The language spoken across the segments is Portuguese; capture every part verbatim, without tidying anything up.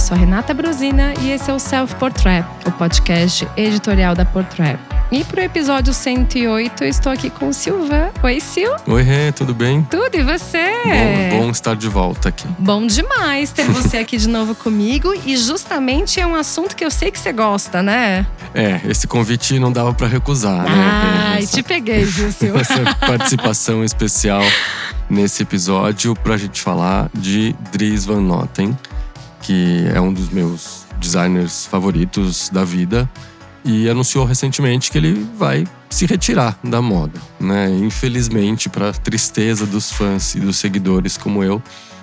sou a Renata Brosina e esse é o Self Portrait, o podcast editorial da Portrait. E pro episódio cento e oito, eu estou aqui com o Silvan. Oi, Sil. Oi, Rê, tudo bem? Tudo, e você? Bom, bom estar de volta aqui. Bom demais ter você aqui de novo comigo. E justamente é um assunto que eu sei que você gosta, né? É, esse convite não dava pra recusar, né? Ai, essa, te peguei, viu, Sil? Essa participação especial nesse episódio pra gente falar de Dries Van Noten, que é um dos meus designers favoritos da vida. E anunciou recentemente que ele vai se retirar da moda, né? Infelizmente, para tristeza dos fãs e dos seguidores como eu,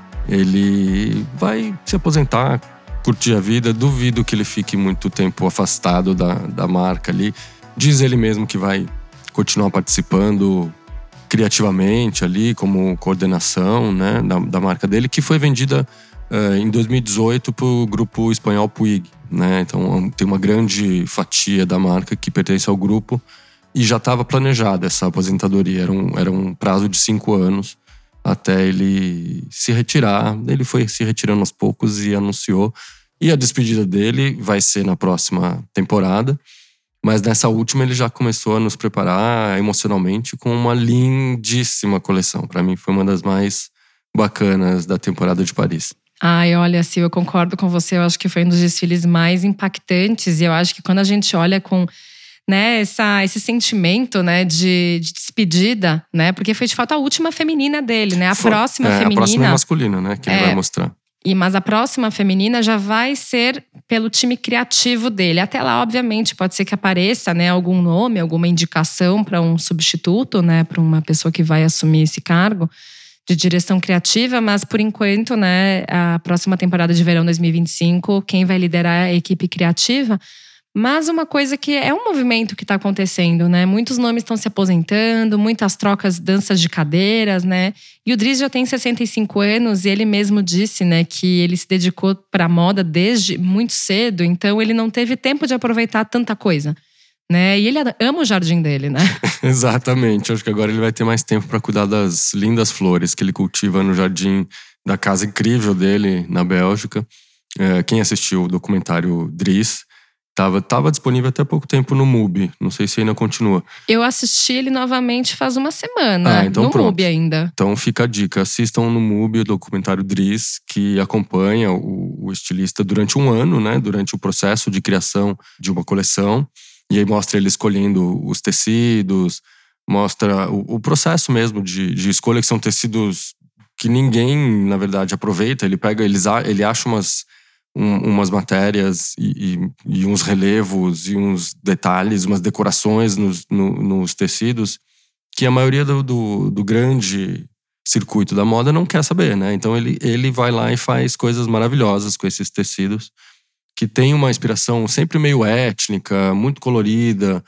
ele vai se aposentar, curtir a vida. Duvido que ele fique muito tempo afastado da, da marca ali. Diz ele mesmo que vai continuar participando criativamente ali, como coordenação, né, da, da marca dele, que foi vendida uh, em dois mil e dezoito para o grupo espanhol Puig. Né? Então tem uma grande fatia da marca que pertence ao grupo e já estava planejada essa aposentadoria. Era um, era um prazo de cinco anos até ele se retirar. Ele foi se retirando aos poucos e anunciou. E a despedida dele vai ser na próxima temporada. Mas nessa última ele já começou a nos preparar emocionalmente com uma lindíssima coleção. Para mim foi uma das mais bacanas da temporada de Paris. Ai, olha, Sil, eu concordo com você. Eu acho que foi um dos desfiles mais impactantes. E eu acho que quando a gente olha com, né, essa, esse sentimento, né, de, de despedida, né? Porque foi de fato a última feminina dele, né? A foi, próxima é, feminina… A próxima é masculina, né? Que é, ele vai mostrar. E, mas a próxima feminina já vai ser pelo time criativo dele. Até lá, obviamente, pode ser que apareça, né, algum nome, alguma indicação para um substituto, né? Para uma pessoa que vai assumir esse cargo de direção criativa, mas por enquanto, né, a próxima temporada de verão dois mil e vinte e cinco, quem vai liderar a equipe criativa. Mas uma coisa que é um movimento que está acontecendo, né? Muitos nomes estão se aposentando, muitas trocas, danças de cadeiras, né? E o Dries já tem sessenta e cinco anos e ele mesmo disse, né, que ele se dedicou para a moda desde muito cedo, então ele não teve tempo de aproveitar tanta coisa. Né? E ele ama o jardim dele, né? Exatamente. Acho que agora ele vai ter mais tempo para cuidar das lindas flores que ele cultiva no jardim da casa incrível dele na Bélgica. É, quem assistiu o documentário Dries estava tava disponível até pouco tempo no MUBI. Não sei se ainda continua. Eu assisti ele novamente faz uma semana. Ah, então no pronto. MUBI ainda. Então fica a dica. Assistam no MUBI o documentário Dries, que acompanha o, o estilista durante um ano, né? Durante o processo de criação de uma coleção. E aí mostra ele escolhendo os tecidos, mostra o, o processo mesmo de, de escolha, que são tecidos que ninguém, na verdade, aproveita. Ele pega, ele, ele acha umas, um, umas matérias e, e, e uns relevos e uns detalhes, umas decorações nos, no, nos tecidos que a maioria do, do, do grande circuito da moda não quer saber, né? Então ele, ele vai lá e faz coisas maravilhosas com esses tecidos, que tem uma inspiração sempre meio étnica, muito colorida.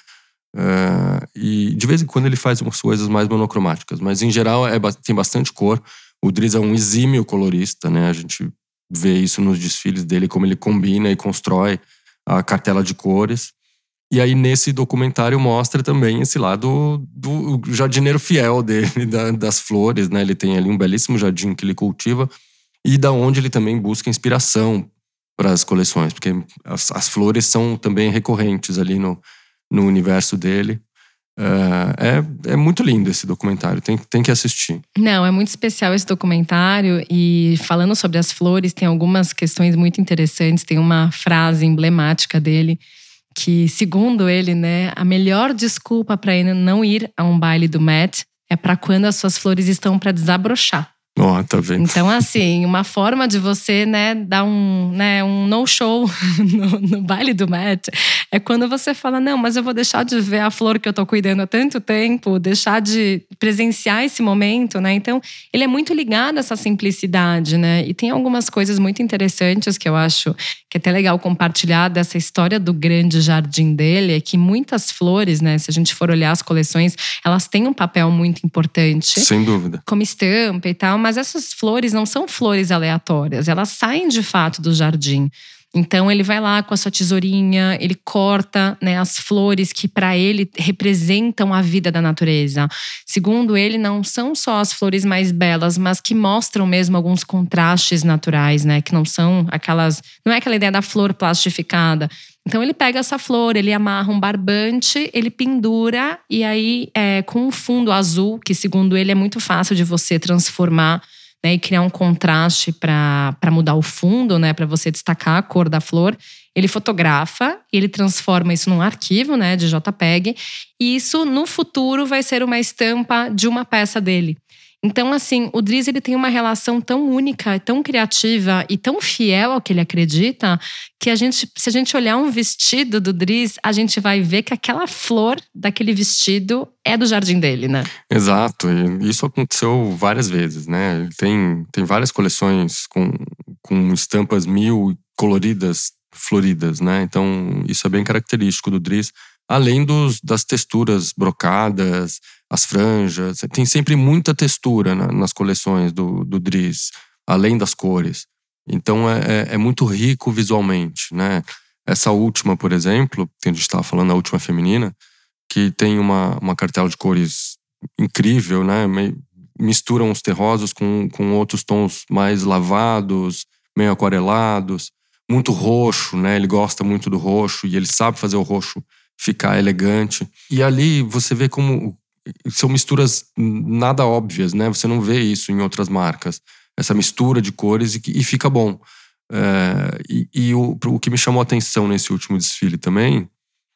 Uh, e de vez em quando ele faz umas coisas mais monocromáticas. Mas em geral é, tem bastante cor. O Dries é um exímio colorista, né? A gente vê isso nos desfiles dele, como ele combina e constrói a cartela de cores. E aí nesse documentário mostra também esse lado do jardineiro fiel dele, da, das flores, né? Ele tem ali um belíssimo jardim que ele cultiva e da onde ele também busca inspiração para as coleções, porque as, as flores são também recorrentes ali no, no universo dele. Uh, é, é muito lindo esse documentário, tem, tem que assistir. Não, é muito especial esse documentário. E falando sobre as flores, tem algumas questões muito interessantes. Tem uma frase emblemática dele que, segundo ele, né, a melhor desculpa para ele não ir a um baile do Met é para quando as suas flores estão para desabrochar. Ó, oh, tá vendo? Então, assim, uma forma de você, né, dar um, né, um no-show no, no baile do Met é quando você fala, não, mas eu vou deixar de ver a flor que eu tô cuidando há tanto tempo, deixar de presenciar esse momento, né? Então, ele é muito ligado a essa simplicidade, né? E tem algumas coisas muito interessantes que eu acho que é até legal compartilhar dessa história do grande jardim dele, é que muitas flores, né, se a gente for olhar as coleções, elas têm um papel muito importante. Sem dúvida. Como estampa e tal, mas essas flores não são flores aleatórias, elas saem de fato do jardim. Então ele vai lá com a sua tesourinha, ele corta, né, as flores que para ele representam a vida da natureza. Segundo ele, não são só as flores mais belas, mas que mostram mesmo alguns contrastes naturais, né, que não são aquelas, não é aquela ideia da flor plastificada. Então ele pega essa flor, ele amarra um barbante, ele pendura e aí é, com um fundo azul, que segundo ele é muito fácil de você transformar, né, e criar um contraste para mudar o fundo, né, para você destacar a cor da flor. Ele fotografa, ele transforma isso num arquivo, né, de JPEG, e isso no futuro vai ser uma estampa de uma peça dele. Então, assim, o Dries ele tem uma relação tão única, tão criativa e tão fiel ao que ele acredita, que a gente, se a gente olhar um vestido do Dries, a gente vai ver que aquela flor daquele vestido é do jardim dele, né? Exato, e isso aconteceu várias vezes, né? Ele tem, tem várias coleções com, com estampas mil coloridas, floridas, né? Então, isso é bem característico do Dries. Além dos, das texturas brocadas, as franjas, tem sempre muita textura na, nas coleções do, do Dries, além das cores. Então é, é, é muito rico visualmente, né? Essa última, por exemplo, que a gente estava falando, a última feminina, que tem uma, uma cartela de cores incrível, né? Misturam os terrosos com, com outros tons mais lavados, meio aquarelados, muito roxo, né? Ele gosta muito do roxo e ele sabe fazer o roxo ficar elegante. E ali você vê como são misturas nada óbvias, né? Você não vê isso em outras marcas. Essa mistura de cores e, e fica bom. É, e e o, o que me chamou a atenção nesse último desfile também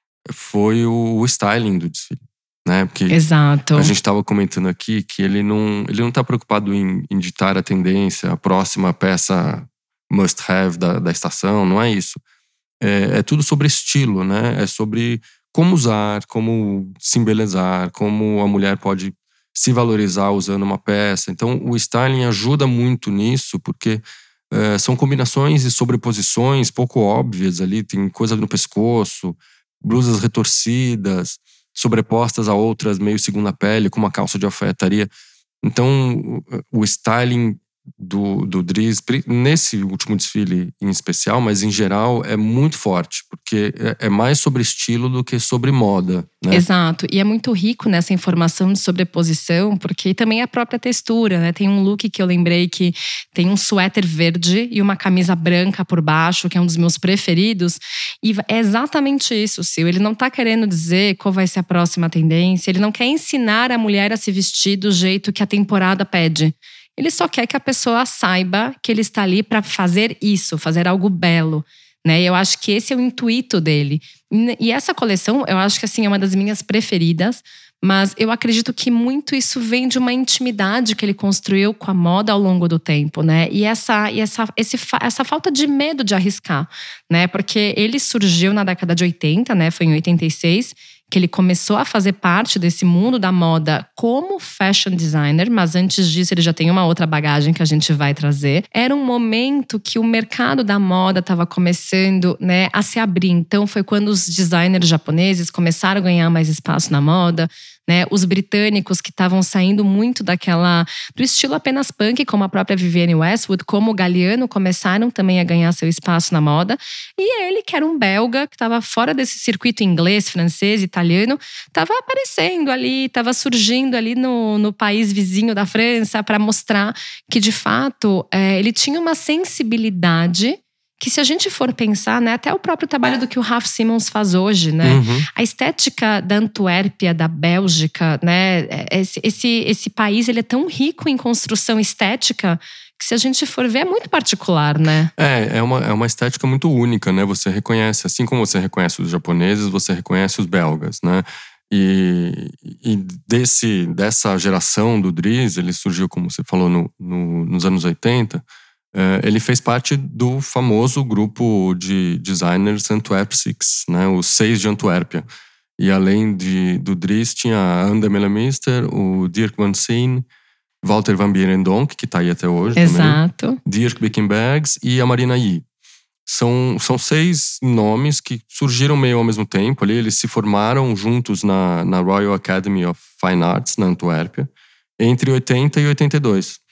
foi o, o styling do desfile, né? Porque Exato. A gente estava comentando aqui que ele não ele não está preocupado em, em ditar a tendência, a próxima peça must have da, da estação, não é isso. É, é tudo sobre estilo, né? É sobre como usar, como se embelezar, como a mulher pode se valorizar usando uma peça. Então, o styling ajuda muito nisso, porque é, são combinações e sobreposições pouco óbvias ali. Tem coisa no pescoço, blusas retorcidas, sobrepostas a outras meio segunda pele, com uma calça de alfaiataria. Então, o styling do, do Dries, nesse último desfile em especial, mas em geral, é muito forte, porque é mais sobre estilo do que sobre moda, né? Exato, e é muito rico nessa informação de sobreposição, porque também é a própria textura, né? Tem um look que eu lembrei que tem um suéter verde e uma camisa branca por baixo, que é um dos meus preferidos, e é exatamente isso, Sil. Ele não tá querendo dizer qual vai ser a próxima tendência, ele não quer ensinar a mulher a se vestir do jeito que a temporada pede. Ele só quer que a pessoa saiba que ele está ali para fazer isso, fazer algo belo, né? Eu acho que esse é o intuito dele. E essa coleção, eu acho que assim é uma das minhas preferidas, mas eu acredito que muito isso vem de uma intimidade que ele construiu com a moda ao longo do tempo, né? E essa, e essa, esse, essa falta de medo de arriscar, né? Porque ele surgiu na década de oitenta, né? Foi em oitenta e seis que ele começou a fazer parte desse mundo da moda como fashion designer, mas antes disso ele já tem uma outra bagagem que a gente vai trazer. Era um momento que o mercado da moda estava começando, né, a se abrir. Então foi quando os designers japoneses começaram a ganhar mais espaço na moda, né? Os britânicos que estavam saindo muito daquela do estilo apenas punk, como a própria Vivienne Westwood, como o Galliano, começaram também a ganhar seu espaço na moda. E ele, que era um belga, que estava fora desse circuito inglês, francês, italiano, estava aparecendo ali, estava surgindo ali no, no país vizinho da França para mostrar que, de fato, é, ele tinha uma sensibilidade que, se a gente for pensar, né, até o próprio trabalho do que o Raf Simons faz hoje, né? Uhum. A estética da Antuérpia, da Bélgica, né? Esse, esse, esse país, ele é tão rico em construção estética que, se a gente for ver, é muito particular, né? É, é uma, é uma estética muito única, né? Você reconhece, assim como você reconhece os japoneses, você reconhece os belgas, né? E, e desse, dessa geração do Dries, ele surgiu, como você falou, no, no, nos anos oitenta. Ele fez parte do famoso grupo de designers Antwerp Six, né? Os Seis de Antuérpia. E além de, do Dries, tinha a Anne Melemister, o Dirk Van Seen, Walter van Beirendonck, que está aí até hoje. Exato. Também, Dirk Bickenbergs e a Marina Yi. São, são seis nomes que surgiram meio ao mesmo tempo ali. Eles se formaram juntos na, na Royal Academy of Fine Arts, na Antuérpia, entre oitenta e oitenta e dois.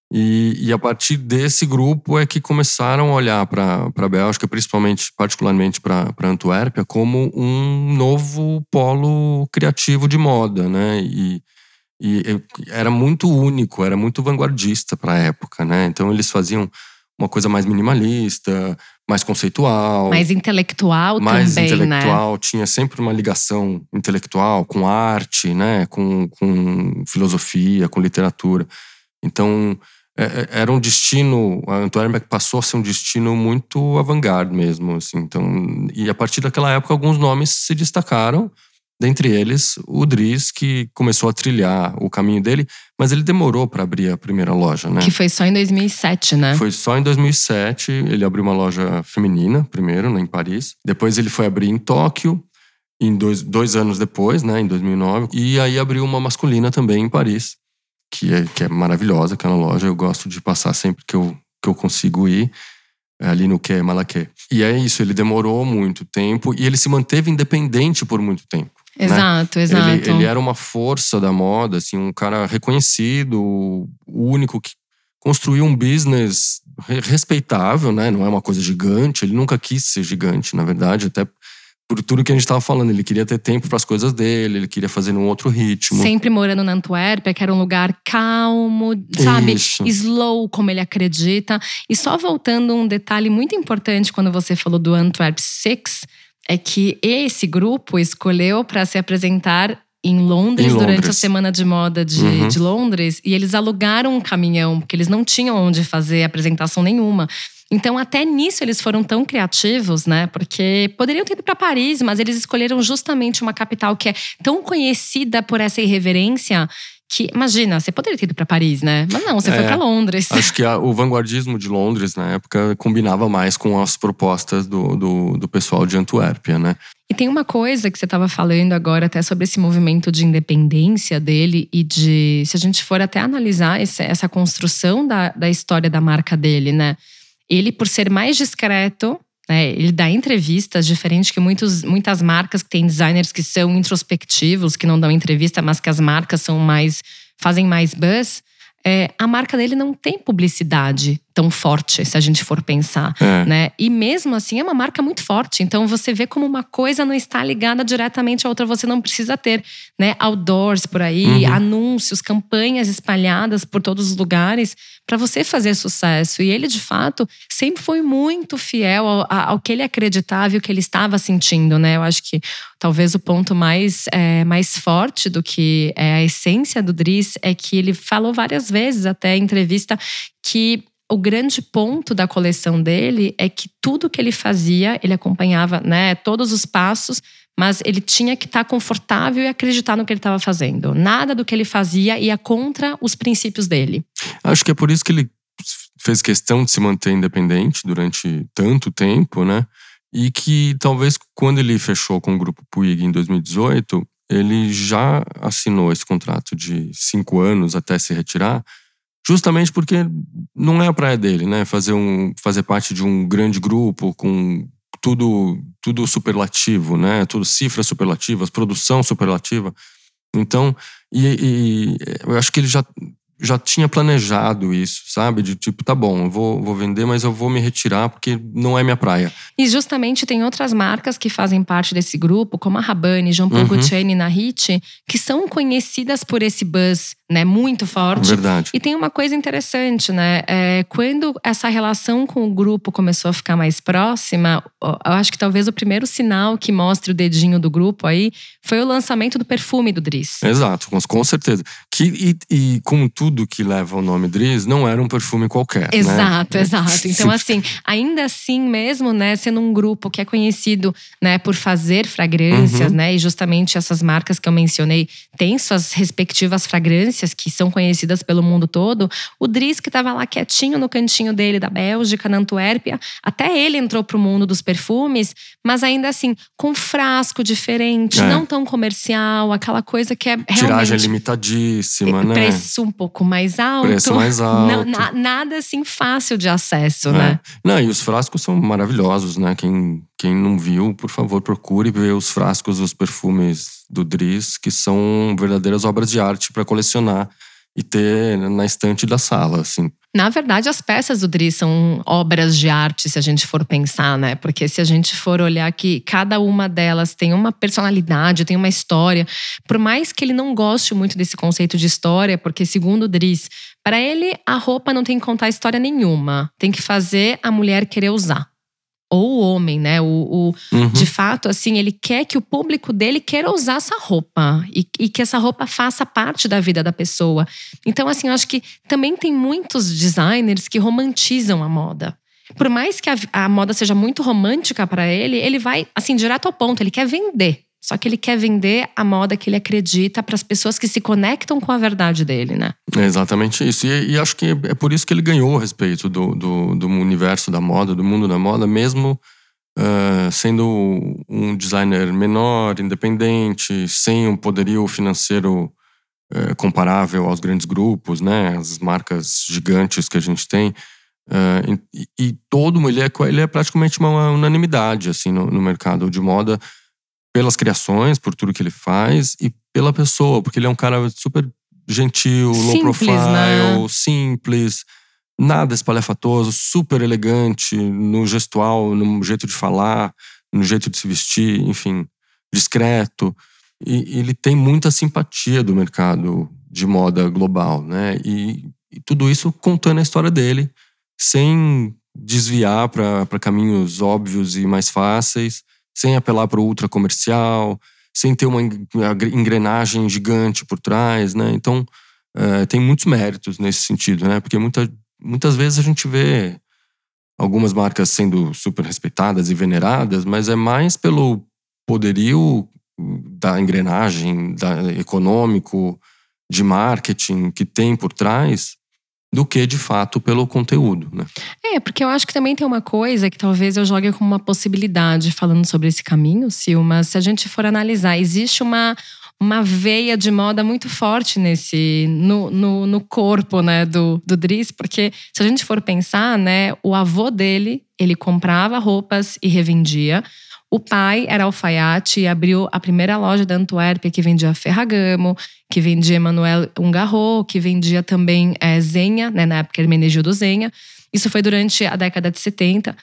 E, e a partir desse grupo é que começaram a olhar para a Bélgica, principalmente, particularmente para Antuérpia, como um novo polo criativo de moda, né? E, e era muito único, era muito vanguardista para a época, né? Então eles faziam uma coisa mais minimalista, mais conceitual. Mais intelectual mais também, intelectual, né? Tinha sempre uma ligação intelectual com arte, né? Com, com filosofia, com literatura. Então, era um destino, a Antuérpia passou a ser um destino muito avant-garde mesmo, assim. Então, e a partir daquela época, alguns nomes se destacaram, dentre eles o Dries, que começou a trilhar o caminho dele, mas ele demorou para abrir a primeira loja, né? Que foi só em dois mil e sete, né? Foi só em dois mil e sete, ele abriu uma loja feminina, primeiro, né, em Paris. Depois ele foi abrir em Tóquio, em dois, dois anos depois, né, em dois mil e nove. E aí abriu uma masculina também em Paris. Que é, que é maravilhosa aquela loja, eu gosto de passar sempre que eu, que eu consigo ir, ali no Quai Malaquais. E é isso, ele demorou muito tempo e ele se manteve independente por muito tempo. Exato, né? exato. Ele, ele era uma força da moda, assim, um cara reconhecido, o único que construiu um business respeitável, né? Não é uma coisa gigante, ele nunca quis ser gigante, na verdade, até por tudo que a gente estava falando. Ele queria ter tempo para as coisas dele, ele queria fazer num outro ritmo. Sempre morando na Antuérpia, que era um lugar calmo, sabe? Isso. Slow, como ele acredita. E só voltando um detalhe muito importante quando você falou do Antwerp Six, é que esse grupo escolheu para se apresentar em Londres, em Londres durante a Semana de Moda de, uhum. de Londres. E eles alugaram um caminhão, porque eles não tinham onde fazer apresentação nenhuma. Então, até nisso eles foram tão criativos, né? Porque poderiam ter ido para Paris, mas eles escolheram justamente uma capital que é tão conhecida por essa irreverência que, imagina, você poderia ter ido para Paris, né? Mas não, você é, foi para Londres. Acho que a, o vanguardismo de Londres, na época, combinava mais com as propostas do, do, do pessoal de Antuérpia, né? E tem uma coisa que você estava falando agora até sobre esse movimento de independência dele e de… Se a gente for até analisar essa, essa construção da, da história da marca dele, né? Ele, por ser mais discreto, né, ele dá entrevistas, diferente que muitos, muitas marcas que têm designers que são introspectivos, que não dão entrevista, mas que as marcas são mais, fazem mais buzz. É, a marca dele não tem publicidade tão forte, se a gente for pensar, é. né? E mesmo assim é uma marca muito forte. Então você vê como uma coisa não está ligada diretamente à outra. Você não precisa ter, né, outdoors por aí, uhum. anúncios, campanhas espalhadas por todos os lugares para você fazer sucesso. E ele, de fato, sempre foi muito fiel ao, ao que ele acreditava e o que ele estava sentindo, né? Eu acho que talvez o ponto mais, é, mais forte do que é a essência do Dries é que ele falou várias vezes, até em entrevista, que o grande ponto da coleção dele é que tudo que ele fazia, ele acompanhava, né, todos os passos, mas ele tinha que estar confortável e acreditar no que ele estava fazendo. Nada do que ele fazia ia contra os princípios dele. Acho que é por isso que ele fez questão de se manter independente durante tanto tempo, né? E que talvez quando ele fechou com o Grupo Puig em dois mil e dezoito, ele já assinou esse contrato de cinco anos até se retirar, justamente porque não é a praia dele, né? Fazer, um, fazer parte de um grande grupo com tudo, tudo superlativo, né? Tudo cifras superlativas, produção superlativa. Então, e, e eu acho que ele já, já tinha planejado isso, sabe? De tipo, tá bom, eu vou, vou vender, mas eu vou me retirar porque não é minha praia. E justamente tem outras marcas que fazem parte desse grupo, como a Rabanne, Jean Paul uhum. Gaultier e Nahit, que são conhecidas por esse buzz, né, muito forte. Verdade. E tem uma coisa interessante, né? É, quando essa relação com o grupo começou a ficar mais próxima, eu acho que talvez o primeiro sinal que mostre o dedinho do grupo aí foi o lançamento do perfume do Dries. Exato, com certeza. Que, e, e com tudo que leva o nome Dries, não era um perfume qualquer, Exato, né? exato. Então, assim, ainda assim mesmo, né, sendo um grupo que é conhecido, né, por fazer fragrâncias, uhum. né, e justamente essas marcas que eu mencionei têm suas respectivas fragrâncias que são conhecidas pelo mundo todo. O Dries, que estava lá quietinho no cantinho dele da Bélgica, na Antuérpia, até ele entrou pro mundo dos perfumes, mas ainda assim, com frasco diferente, é. não tão comercial, aquela coisa que é realmente… Tiragem limitadíssima, né? Preço um pouco mais alto. Preço mais alto. Não, na, nada assim fácil de acesso, é. né? Não, e os frascos são maravilhosos, né? Quem, quem não viu, por favor, procure ver os frascos dos perfumes do Dries, que são verdadeiras obras de arte para colecionar e ter na estante da sala, assim. Na verdade, as peças do Dries são obras de arte, se a gente for pensar, né? Porque se a gente for olhar que cada uma delas tem uma personalidade, tem uma história. Por mais que ele não goste muito desse conceito de história, porque segundo o Dries, para ele a roupa não tem que contar história nenhuma. Tem que fazer a mulher querer usar. Ou o homem, né? O, o Uhum. De fato, assim, ele quer que o público dele queira usar essa roupa. E, e que essa roupa faça parte da vida da pessoa. Então, assim, eu acho que também tem muitos designers que romantizam a moda. Por mais que a, a moda seja muito romântica para ele, ele vai, assim, direto ao ponto. Ele quer vender. Só que ele quer vender a moda que ele acredita para as pessoas que se conectam com a verdade dele, né? É exatamente isso. E, e acho que é por isso que ele ganhou o respeito do, do, do universo da moda, do mundo da moda, mesmo uh, sendo um designer menor, independente, sem um poderio financeiro uh, comparável aos grandes grupos, né? As marcas gigantes que a gente tem. Uh, e, e todo ele é, ele é praticamente uma unanimidade assim, no, no mercado de moda, pelas criações, por tudo que ele faz e pela pessoa, porque ele é um cara super gentil, Simples, low profile, né? simples, nada espalhafatoso, super elegante no gestual, no jeito de falar, no jeito de se vestir, enfim, discreto. E ele tem muita simpatia do mercado de moda global, né? E, e tudo isso contando a história dele, sem desviar para caminhos óbvios e mais fáceis, sem apelar para o ultra comercial, sem ter uma engrenagem gigante por trás, né? Então, é, tem muitos méritos nesse sentido, né? Porque muita, muitas vezes a gente vê algumas marcas sendo super respeitadas e veneradas, mas é mais pelo poderio da engrenagem da, econômico, de marketing que tem por trás, do que, de fato, pelo conteúdo, né? É, porque eu acho que também tem uma coisa que talvez eu jogue como uma possibilidade, falando sobre esse caminho, Sil, mas se a gente for analisar, existe uma, uma veia de moda muito forte nesse, no, no, no corpo, né, do, do Dries, porque se a gente for pensar, né, o avô dele, ele comprava roupas e revendia. O pai era alfaiate e abriu a primeira loja da Antuérpia que vendia Ferragamo, que vendia Emmanuel Ungaro, que vendia também é, Zegna, né, na época Hermenegildo Zegna. Isso foi durante a década de setenta.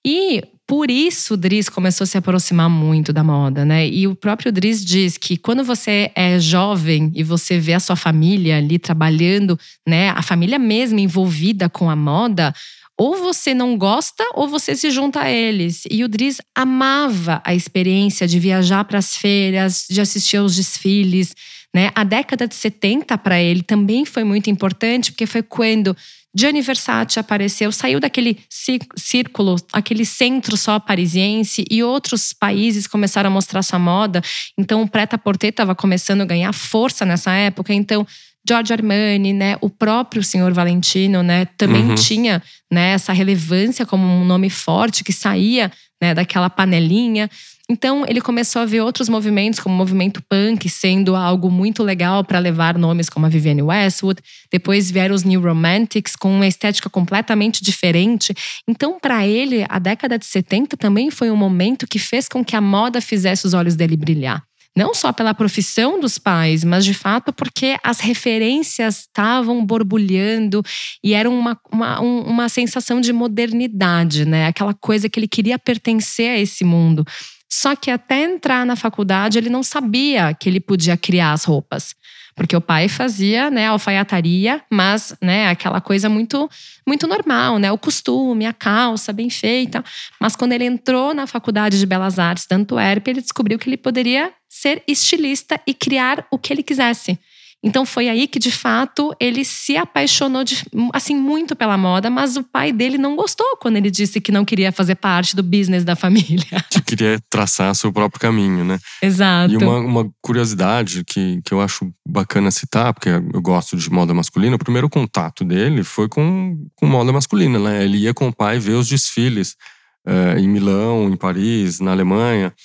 E por isso o Dries começou a se aproximar muito da moda, né? E o próprio Dries diz que quando você é jovem e você vê a sua família ali trabalhando, né, a família mesmo envolvida com a moda, ou você não gosta ou você se junta a eles. E o Dries amava a experiência de viajar para as feiras, de assistir aos desfiles, né? A década de setenta para ele também foi muito importante, porque foi quando Gianni Versace apareceu, saiu daquele círculo, aquele centro só parisiense, e outros países começaram a mostrar sua moda. Então o prêt-à-porter estava começando a ganhar força nessa época. Então Giorgio Armani, né, o próprio senhor Valentino, né, também Uhum. tinha, né, essa relevância como um nome forte que saía, né, daquela panelinha. Então ele começou a ver outros movimentos, como o movimento punk, sendo algo muito legal para levar nomes como a Vivienne Westwood. Depois vieram os New Romantics, com uma estética completamente diferente. Então, para ele, a década de setenta também foi um momento que fez com que a moda fizesse os olhos dele brilhar. Não só pela profissão dos pais, mas de fato porque as referências estavam borbulhando e era uma, uma, uma sensação de modernidade, né? Aquela coisa que ele queria pertencer a esse mundo. Só que até entrar na faculdade ele não sabia que ele podia criar as roupas. Porque o pai fazia, né, alfaiataria, mas, né, aquela coisa muito, muito normal, né? O costume, a calça bem feita. Mas quando ele entrou na Faculdade de Belas Artes da Antuérpia, ele descobriu que ele poderia ser estilista e criar o que ele quisesse. Então foi aí que, de fato, ele se apaixonou de, assim, muito pela moda, mas o pai dele não gostou quando ele disse que não queria fazer parte do business da família. Que queria traçar seu próprio caminho, né? Exato. E uma, uma curiosidade que, que eu acho bacana citar, porque eu gosto de moda masculina, o primeiro contato dele foi com, com moda masculina, né? Ele ia com o pai ver os desfiles é, em Milão, em Paris, na Alemanha.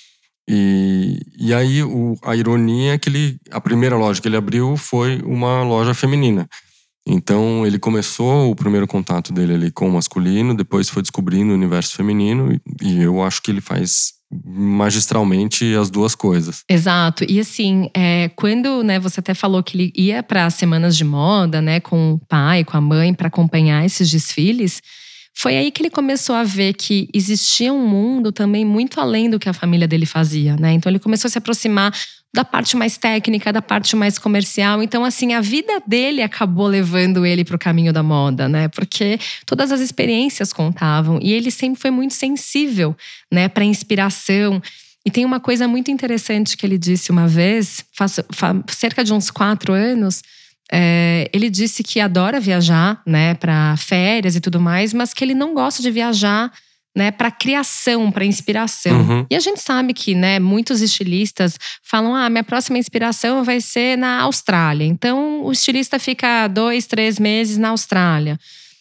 E, e aí o, a ironia é que ele, a primeira loja que ele abriu foi uma loja feminina. Então ele começou o primeiro contato dele ali com o masculino, depois foi descobrindo o universo feminino, e, e eu acho que ele faz magistralmente as duas coisas. Exato. E assim, é, quando né, você até falou que ele ia para as semanas de moda, né, com o pai, com a mãe, para acompanhar esses desfiles, foi aí que ele começou a ver que existia um mundo também muito além do que a família dele fazia, né? Então ele começou a se aproximar da parte mais técnica, da parte mais comercial. Então, assim, a vida dele acabou levando ele para o caminho da moda, né? Porque todas as experiências contavam. E ele sempre foi muito sensível, né, para inspiração. E tem uma coisa muito interessante que ele disse uma vez, faz, faz cerca de uns quatro anos. É, ele disse que adora viajar, né, para férias e tudo mais, mas que ele não gosta de viajar, né, para criação, para inspiração. Uhum. E a gente sabe que, né, muitos estilistas falam: ah, minha próxima inspiração vai ser na Austrália. Então, o estilista fica dois, três meses na Austrália.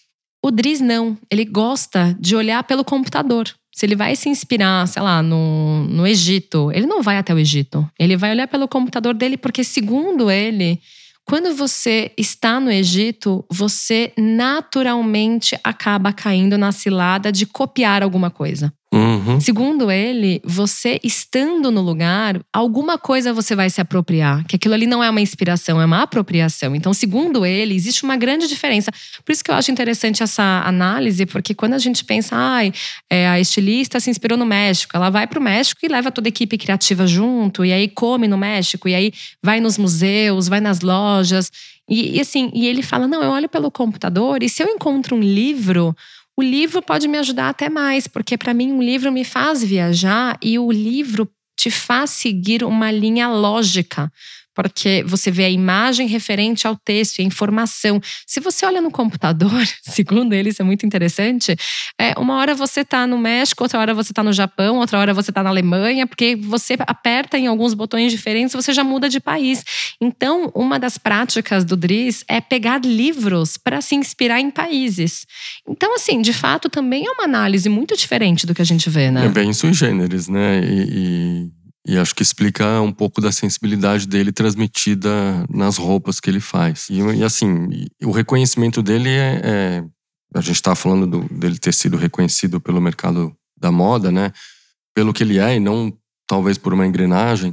O Dries não. Ele gosta de olhar pelo computador. Se ele vai se inspirar, sei lá, no, no Egito, ele não vai até o Egito. Ele vai olhar pelo computador dele, porque, segundo ele, quando você está no Egito, você naturalmente acaba caindo na cilada de copiar alguma coisa. Uhum. Segundo ele, você estando no lugar, alguma coisa você vai se apropriar. Que aquilo ali não é uma inspiração, é uma apropriação. Então, segundo ele, existe uma grande diferença. Por isso que eu acho interessante essa análise, porque quando a gente pensa, ai, é, a estilista se inspirou no México, ela vai pro México e leva toda a equipe criativa junto, e aí come no México, e aí vai nos museus, vai nas lojas. E, e assim, e ele fala, não, eu olho pelo computador e se eu encontro um livro, o livro pode me ajudar até mais, porque para mim um livro me faz viajar e o livro te faz seguir uma linha lógica. Porque você vê a imagem referente ao texto e a informação. Se você olha no computador, segundo ele, isso é muito interessante, é, uma hora você está no México, outra hora você está no Japão, outra hora você está na Alemanha, porque você aperta em alguns botões diferentes, você já muda de país. Então, uma das práticas do Dries é pegar livros para se inspirar em países. Então, assim, de fato, também é uma análise muito diferente do que a gente vê, né? É bem sui generis, né? E, e... E acho que explica um pouco da sensibilidade dele transmitida nas roupas que ele faz. E, e assim, o reconhecimento dele é… é a gente estava falando do, dele ter sido reconhecido pelo mercado da moda, né? Pelo que ele é e não talvez por uma engrenagem.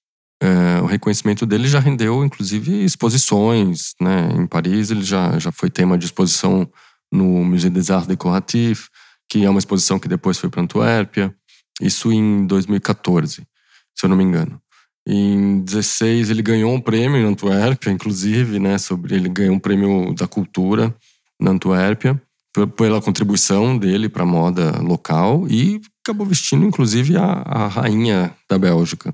É, o reconhecimento dele já rendeu, inclusive, exposições, né? Em Paris ele já, já foi tema de exposição no Musée des Arts Décoratifs, que é uma exposição que depois foi para Antuérpia. Isso em dois mil e quatorze. Se eu não me engano. Em dezesseis ele ganhou um prêmio em Antuérpia, inclusive, né? Sobre, ele ganhou um prêmio da cultura na Antuérpia pela contribuição dele para a moda local e acabou vestindo, inclusive, a, a rainha da Bélgica.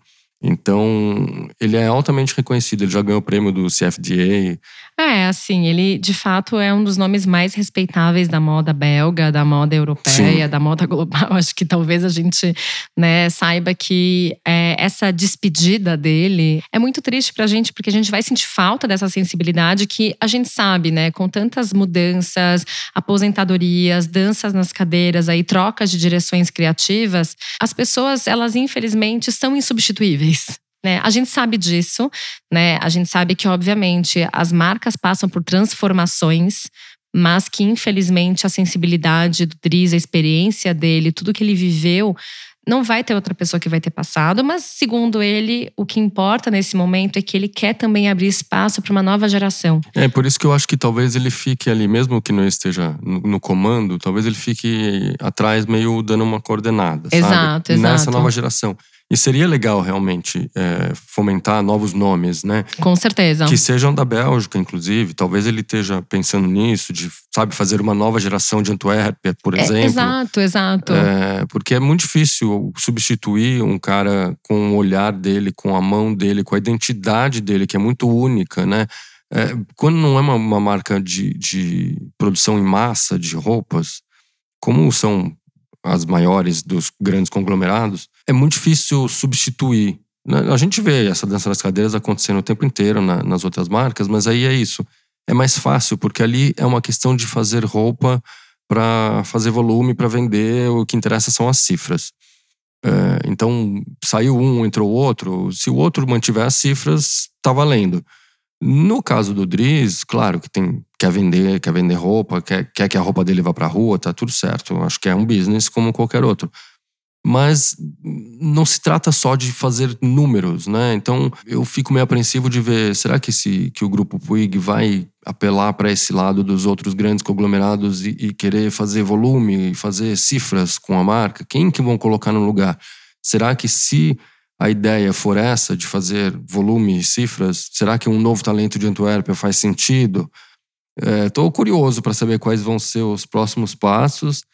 Então, ele é altamente reconhecido. Ele já ganhou o prêmio do C F D A. É, assim, ele de fato é um dos nomes mais respeitáveis da moda belga, da moda europeia, Sim. da moda global. Acho que talvez a gente, né, saiba que é, essa despedida dele é muito triste pra gente, porque a gente vai sentir falta dessa sensibilidade que a gente sabe, né, com tantas mudanças, aposentadorias, danças nas cadeiras, aí trocas de direções criativas, as pessoas, elas infelizmente são insubstituíveis. Né? A gente sabe disso, né? A gente sabe que, obviamente, as marcas passam por transformações, mas que, infelizmente, a sensibilidade do Dries, a experiência dele, tudo que ele viveu, não vai ter outra pessoa que vai ter passado. Mas, segundo ele, o que importa nesse momento é que ele quer também abrir espaço para uma nova geração. É por isso que eu acho que talvez ele fique ali, mesmo que não esteja no, no comando, talvez ele fique atrás meio dando uma coordenada, exato, sabe? Exato. Nessa nova geração. E seria legal, realmente, é, fomentar novos nomes, né? Com certeza. Que sejam da Bélgica, inclusive. Talvez ele esteja pensando nisso, de, sabe, fazer uma nova geração de Antuérpia, por exemplo. É, exato, exato. É, porque é muito difícil substituir um cara com o olhar dele, com a mão dele, com a identidade dele, que é muito única, né? É, quando não é uma, uma marca de, de produção em massa de roupas, como são as maiores dos grandes conglomerados, é muito difícil substituir. A gente vê essa dança das cadeiras acontecendo o tempo inteiro na, nas outras marcas, mas aí é isso. É mais fácil, porque ali é uma questão de fazer roupa para fazer volume, para vender. O que interessa são as cifras. É, então, saiu um, entrou o outro. Se o outro mantiver as cifras, tá valendo. No caso do Dries, claro que tem, quer vender, quer vender roupa, quer, quer que a roupa dele vá pra rua, tá tudo certo. Eu acho que é um business como qualquer outro. Mas não se trata só de fazer números, né? Então eu fico meio apreensivo de ver, será que, esse, que o Grupo Puig vai apelar para esse lado dos outros grandes conglomerados e, e querer fazer volume, e fazer cifras com a marca? Quem que vão colocar no lugar? Será que se a ideia for essa de fazer volume e cifras, será que um novo talento de Antuérpia faz sentido? Estou é, curioso para saber quais vão ser os próximos passos.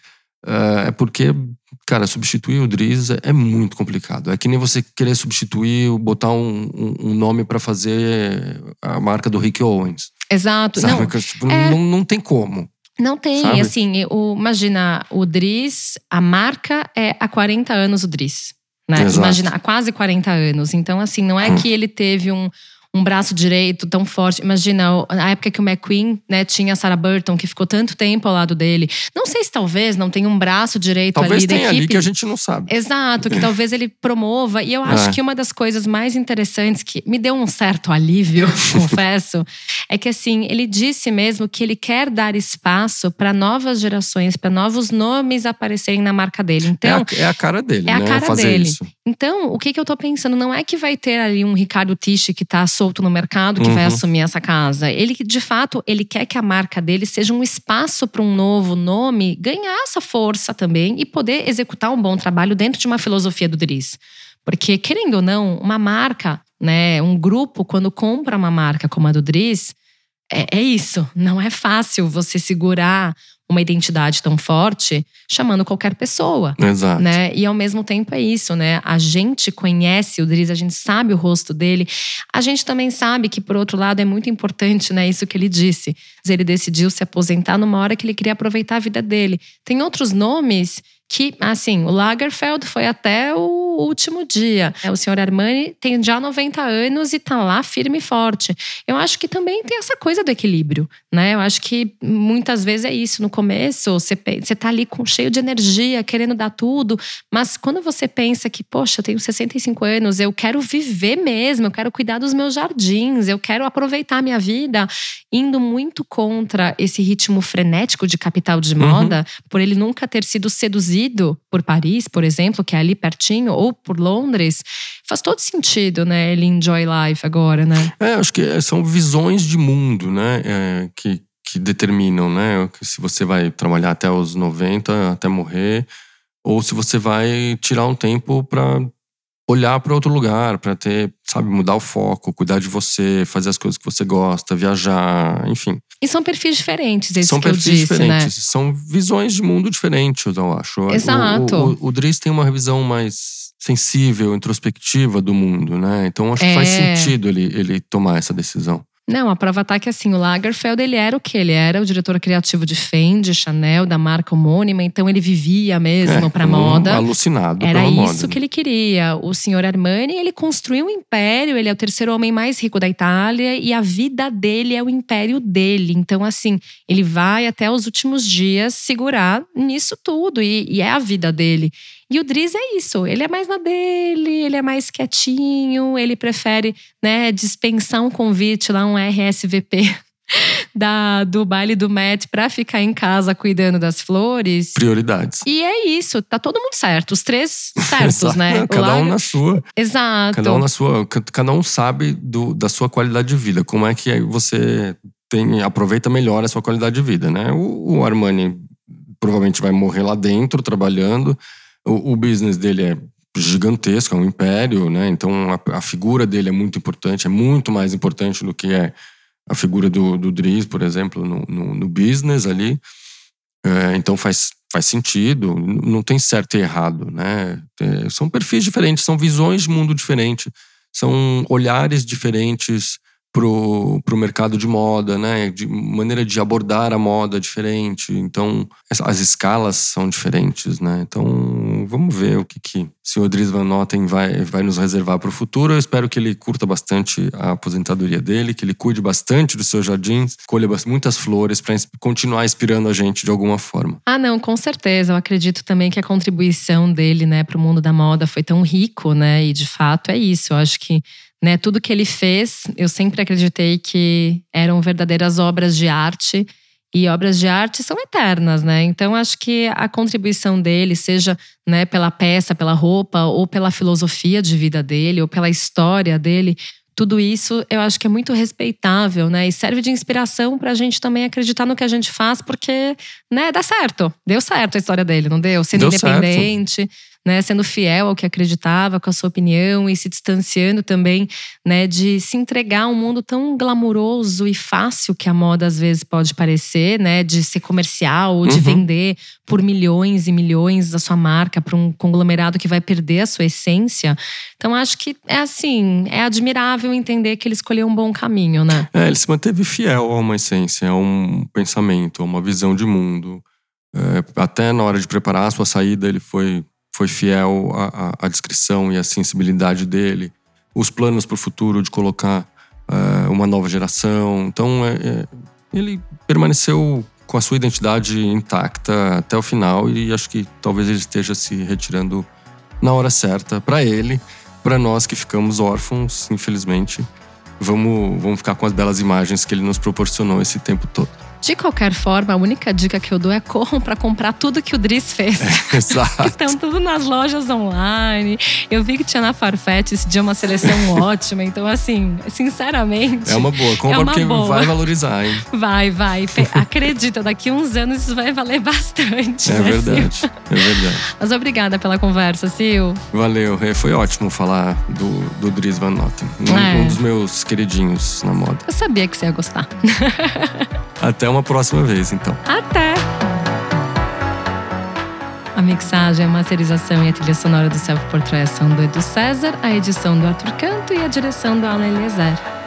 É porque, cara, substituir o Dries é muito complicado. É que nem você querer substituir, botar um, um, um nome para fazer a marca do Rick Owens. Exato. Sabe? Não, tipo, é... não, não tem como. Não tem, sabe? assim, o, imagina, o Dries, a marca é há quarenta anos o Dries, né? Exato. Imagina, há quase quarenta anos. Então, assim, não é hum. que ele teve um… um braço direito tão forte. Imagina, a época que o McQueen, né, tinha a Sarah Burton, que ficou tanto tempo ao lado dele. Não sei se talvez não tenha um braço direito talvez ali da equipe. Talvez tenha ali que a gente não sabe. Exato, que talvez ele promova. E eu acho é. que uma das coisas mais interessantes, que me deu um certo alívio, confesso, é que assim, ele disse mesmo que ele quer dar espaço para novas gerações, para novos nomes aparecerem na marca dele. Então, é, a, é a cara dele, é né? a cara fazer dele. Isso. Então, o que, que eu tô pensando? Não é que vai ter ali um Ricardo Tisci que tá solto no mercado, que uhum. vai assumir essa casa. Ele, de fato, ele quer que a marca dele seja um espaço para um novo nome ganhar essa força também e poder executar um bom trabalho dentro de uma filosofia do Dries. Porque, querendo ou não, uma marca, né, um grupo, quando compra uma marca como a do Dries, é, é isso. Não é fácil você segurar uma identidade tão forte chamando qualquer pessoa. Exato. Né? E ao mesmo tempo é isso, né? A gente conhece o Dries, a gente sabe o rosto dele. A gente também sabe que, por outro lado, é muito importante, né? Isso que ele disse. Ele decidiu se aposentar numa hora que ele queria aproveitar a vida dele. Tem outros nomes que, assim, o Lagerfeld foi até o último dia. O senhor Armani tem já noventa anos e tá lá firme e forte. Eu acho que também tem essa coisa do equilíbrio, né? Eu acho que muitas vezes é isso. No começo, você, você tá ali com, cheio de energia, querendo dar tudo. Mas quando você pensa que, poxa, eu tenho sessenta e cinco anos, eu quero viver mesmo, eu quero cuidar dos meus jardins, eu quero aproveitar a minha vida, indo muito contra esse ritmo frenético de capital de moda, uhum. por ele nunca ter sido seduzido por Paris, por exemplo, que é ali pertinho, ou por Londres, faz todo sentido, né? Ele enjoy life agora, né? É, acho que são visões de mundo, né? É, que, que determinam, né? Se você vai trabalhar até os noventa, até morrer, ou se você vai tirar um tempo para olhar para outro lugar, para ter, sabe, mudar o foco, cuidar de você, fazer as coisas que você gosta, viajar, enfim. E são perfis diferentes, esses são que eu perfis disse, diferentes, né? São visões de mundo diferentes, eu acho. Exato. O, o, o Dries tem uma visão mais sensível, introspectiva do mundo, né? Então acho que é. faz sentido ele, ele tomar essa decisão. Não, a prova tá que assim, o Lagerfeld, ele era o quê? Ele era o diretor criativo de Fendi, Chanel, da marca homônima. Então ele vivia mesmo é, pra moda. Alucinado Era pela moda. Era isso que ele queria. O senhor Armani, ele construiu um império. Ele é o terceiro homem mais rico da Itália. E a vida dele é o império dele. Então assim, ele vai até os últimos dias segurar nisso tudo. E, e é a vida dele. E o Dries é isso, ele é mais na dele, ele é mais quietinho, ele prefere, né, dispensar um convite lá, um R S V P da, do baile do Met pra ficar em casa cuidando das flores. Prioridades. E é isso, tá todo mundo certo, os três certos, né? Cada Lager... um na sua. Exato. Cada um na sua, cada um sabe do, da sua qualidade de vida, como é que você tem, aproveita melhor a sua qualidade de vida, né? O, o Armani provavelmente vai morrer lá dentro, trabalhando. O, o business dele é gigantesco, é um império, né? Então a, a figura dele é muito importante, é muito mais importante do que é a figura do, do Dries, por exemplo, no, no, no business ali. É, então faz, faz sentido, não tem certo e errado, né? É, são perfis diferentes, são visões de mundo diferentes, são olhares diferentes pro, pro mercado de moda, né? De maneira de abordar a moda diferente. Então, as escalas são diferentes, né? Então, vamos ver o que, que o senhor Dries Van Noten vai, vai nos reservar para o futuro. Eu espero que ele curta bastante a aposentadoria dele, que ele cuide bastante dos seus jardins, colha muitas flores para continuar inspirando a gente de alguma forma. Ah, não, com certeza. Eu acredito também que a contribuição dele, né, para o mundo da moda foi tão rico, né? E de fato é isso. Eu acho que Né, tudo que ele fez, eu sempre acreditei que eram verdadeiras obras de arte. E obras de arte são eternas, né? Então acho que a contribuição dele, seja, né, pela peça, pela roupa, ou pela filosofia de vida dele, ou pela história dele, tudo isso eu acho que é muito respeitável, né? E serve de inspiração pra gente também acreditar no que a gente faz, porque, né, dá certo. Deu certo a história dele, não deu? Sendo Deu independente, certo. né? Sendo fiel ao que acreditava, com a sua opinião, e se distanciando também, né, de se entregar a um mundo tão glamuroso e fácil que a moda às vezes pode parecer, né? De ser comercial, ou de Uhum. vender por milhões e milhões a sua marca para um conglomerado que vai perder a sua essência. Então acho que é assim, é admirável entender que ele escolheu um bom caminho, né? É, ele se manteve fiel a uma essência, a um pensamento, a uma visão de mundo. É, até na hora de preparar a sua saída, ele foi, foi fiel à, à descrição e à sensibilidade dele. Os planos para o futuro de colocar é, uma nova geração. Então, é, é, ele permaneceu com a sua identidade intacta até o final. E acho que talvez ele esteja se retirando na hora certa para ele. Para nós que ficamos órfãos, infelizmente, vamos, vamos ficar com as belas imagens que ele nos proporcionou esse tempo todo. De qualquer forma, a única dica que eu dou é corram para comprar tudo que o Dries fez. É, exato. Estão tudo nas lojas online. Eu vi que tinha na Farfetch esse dia uma seleção ótima. Então, assim, sinceramente… É uma boa. Compra é uma porque boa. vai valorizar, hein? Vai, vai. Acredita, daqui a uns anos isso vai valer bastante. É né, verdade, Sil? é verdade. Mas obrigada pela conversa, Sil. Valeu, foi ótimo falar do, do Dries Van Noten. Um, É. um dos meus queridinhos na moda. Eu sabia que você ia gostar. Até uma próxima vez, então. Até! A mixagem, a masterização e a trilha sonora do Self Portrait são do Edu César, a edição do Arthur Canto e a direção do Alan Eliezer.